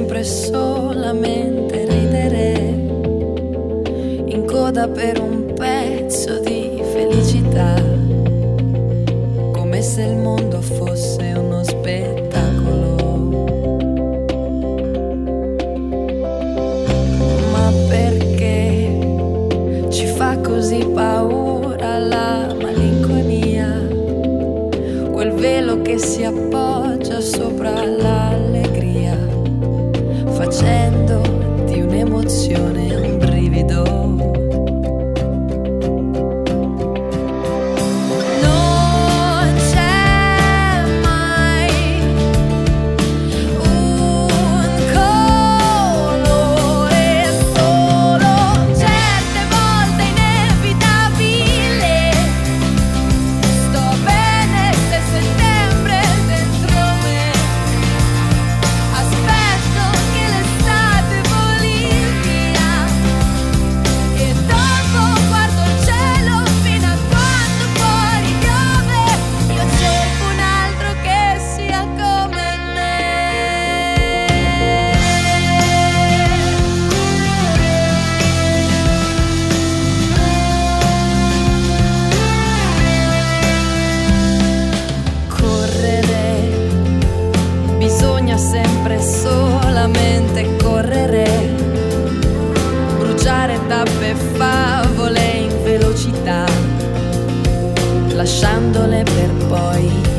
sempre solamente ridere, in coda per un pezzo di felicità, come se il mondo fosse uno spettacolo. Ma perché ci fa così paura la malinconia, quel velo che si appoggia sopra l'allegria, facendo di un'emozione un brivido. Non c'è mai un colore solo, certe volte inevitabile. Sto bene se settembre è dentro me, aspetto che l'estate voli via e dopo guardo il cielo fino a quando fuori piove. Io cerco un altro che sia come me. Correre, bisogna sempre solamente correre, bruciare tappe e favole in velocità, lasciandole per poi